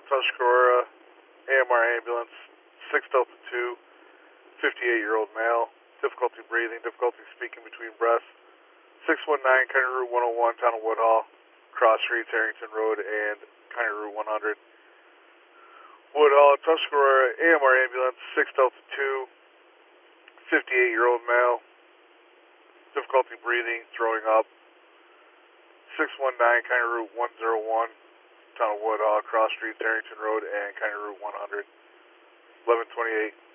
Tuscarora, AMR ambulance, 6 Delta 2, 58-year-old male, difficulty breathing, difficulty speaking between breaths, 619 County Route 101, Town of Woodhall, cross streets, Harrington Road, and County Route 100. Woodhall, Tuscarora, AMR ambulance, 6 Delta 2, 58-year-old male, difficulty breathing, throwing up, 619 County Route 101, Town of Woodhall, cross streets, Harrington Road, and County Route 100. 1128.